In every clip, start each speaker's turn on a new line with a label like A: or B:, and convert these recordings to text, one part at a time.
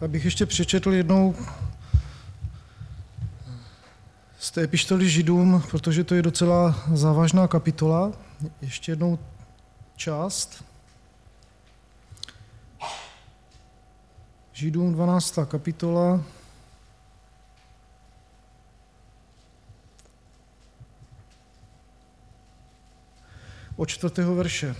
A: Abych ještě přečetl jednou z té epištoly Židům, protože to je docela závažná kapitola. Ještě jednou část. Židům 12. kapitola. Od 4. verše.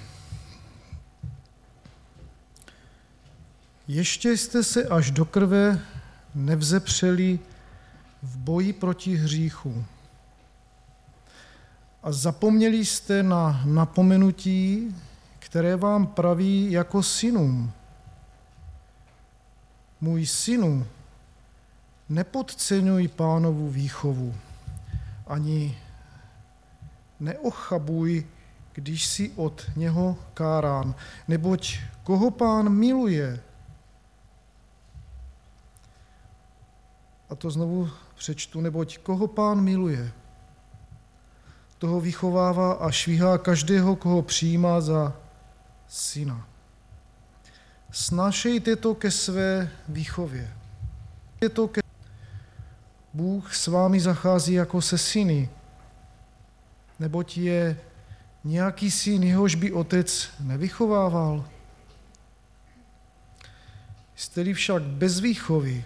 A: Ještě jste se až do krve nevzepřeli v boji proti hříchu a zapomněli jste na napomenutí, které vám praví jako synům. Můj synu, nepodceňuj Pánovu výchovu, ani neochabuj, když jsi od něho kárán, neboť koho Pán miluje, a to znovu přečtu, neboť koho Pán miluje, toho vychovává a švihá každého, koho přijímá za syna. Snášejte to ke své výchově. Bůh s vámi zachází jako se syny, neboť je nějaký syn, jehož by otec nevychovával. Jste-li však bez výchovy,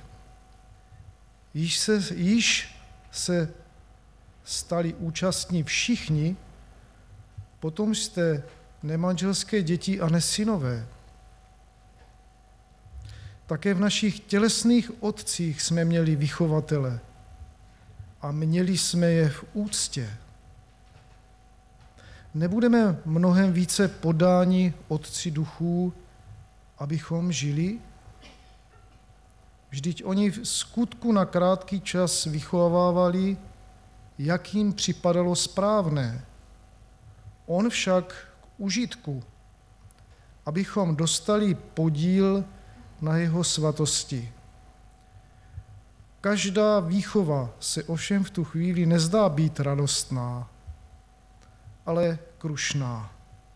A: již se stali účastní všichni, potom jste nemanželské děti a nesynové. Také v našich tělesných otcích jsme měli vychovatele a měli jsme je v úctě. Nebudeme mnohem více podáni otci duchů, abychom žili? Vždyť oni v skutku na krátký čas vychovávali, jak jim připadalo správné. On však k užitku, abychom dostali podíl na jeho svatosti. Každá výchova se ovšem v tu chvíli nezdá být radostná, ale krušná.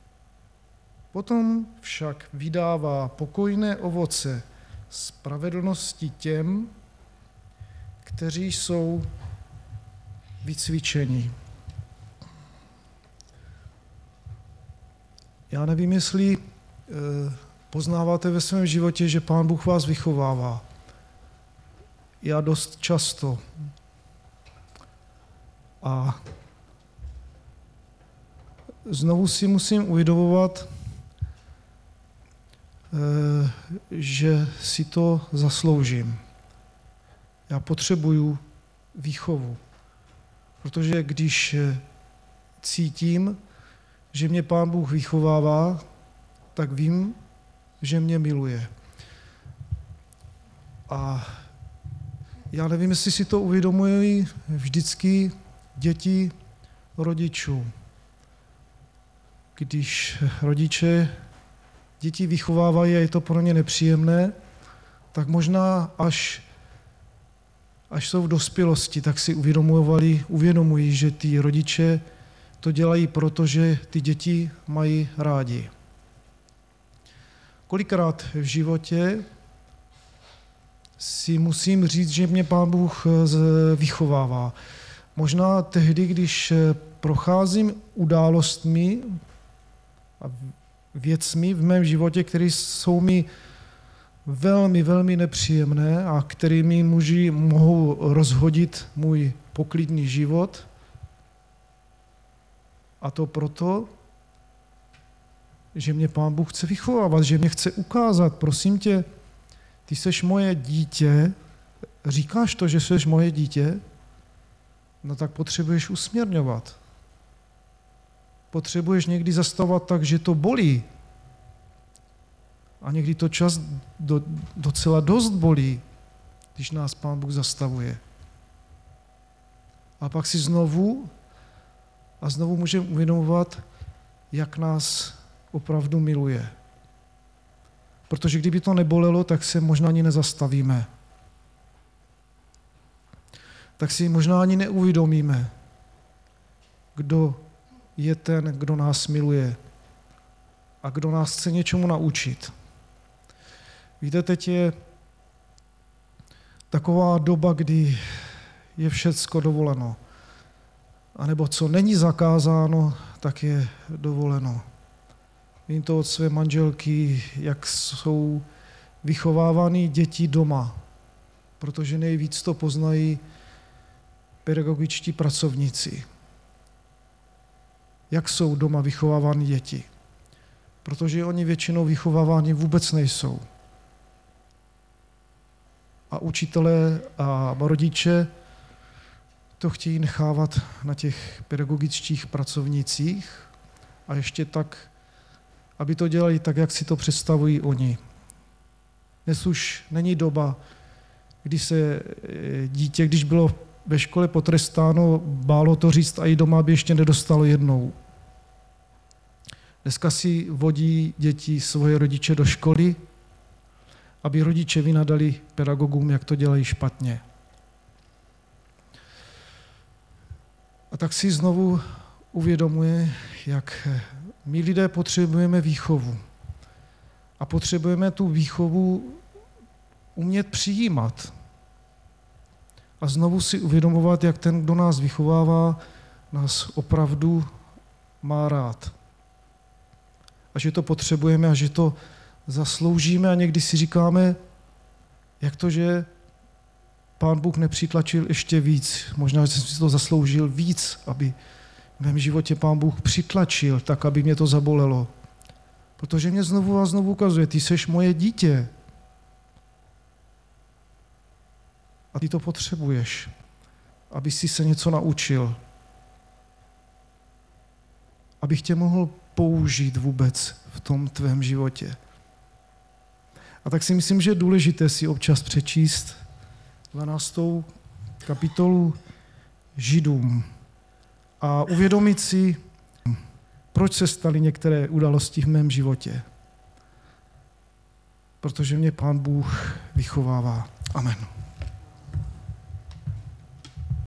A: Potom však vydává pokojné ovoce spravedlnosti těm, kteří jsou vycvičeni. Já nevím, jestli poznáváte ve svém životě, že Pán Bůh vás vychovává. Já dost často. A znovu si musím uvědomovat, že si to zasloužím. Já potřebuju výchovu, protože když cítím, že mě Pán Bůh vychovává, tak vím, že mě miluje. A já nevím, jestli si to uvědomují vždycky děti rodičů. Když rodiče děti vychovávají a je to pro ně nepříjemné, tak možná až jsou v dospělosti, tak si uvědomují, že ty rodiče to dělají, protože ty děti mají rádi. Kolikrát v životě si musím říct, že mě Pán Bůh vychovává. Možná tehdy, když procházím událostmi a věcmi v mém životě, které jsou mi velmi, velmi nepříjemné a kterými mohou rozhodit můj poklidný život. A to proto, že mě Pán Bůh chce vychovávat, že mě chce ukázat, prosím tě, ty seš moje dítě, říkáš to, že seš moje dítě, no tak potřebuješ usměrňovat. Potřebuješ někdy zastavovat tak, že to bolí. A někdy to čas docela dost bolí, když nás Pán Bůh zastavuje. A pak si znovu můžeme uvědomovat, jak nás opravdu miluje. Protože kdyby to nebolelo, tak se možná ani nezastavíme. Tak si možná ani neuvědomíme, kdo je ten, kdo nás miluje a kdo nás chce něčemu naučit. Víte, teď je taková doba, kdy je všecko dovoleno. A nebo co není zakázáno, tak je dovoleno. Vím to od své manželky, jak jsou vychovávány děti doma, protože nejvíc to poznají pedagogičtí pracovníci. Jak jsou doma vychovávány děti. Protože oni většinou vychováváni vůbec nejsou. A učitelé a rodiče to chtějí nechávat na těch pedagogických pracovnících a ještě tak, aby to dělali tak, jak si to představují oni. Dnes už není doba, kdy se dítě, když bylo ve škole potrestáno, bálo to říct a i doma by ještě nedostalo jednou. Dneska si vodí děti svoje rodiče do školy, aby rodiče vynadali pedagogům, jak to dělají špatně. A tak si znovu uvědomuje, jak my lidé potřebujeme výchovu. A potřebujeme tu výchovu umět přijímat. A znovu si uvědomovat, jak ten, kdo nás vychovává, nás opravdu má rád. A že to potřebujeme a že to zasloužíme a někdy si říkáme, jak to, že Pán Bůh nepřitlačil ještě víc. Možná, že jsem si to zasloužil víc, aby v mém životě Pán Bůh přitlačil, tak, aby mě to zabolelo. Protože mě znovu a znovu ukazuje, ty seš moje dítě. A ty to potřebuješ, aby si se něco naučil. Abych tě mohl použít vůbec v tom tvém životě. A tak si myslím, že je důležité si občas přečíst 12. kapitolu Židům a uvědomit si, proč se staly některé události v mém životě. Protože mě Pán Bůh vychovává. Amen.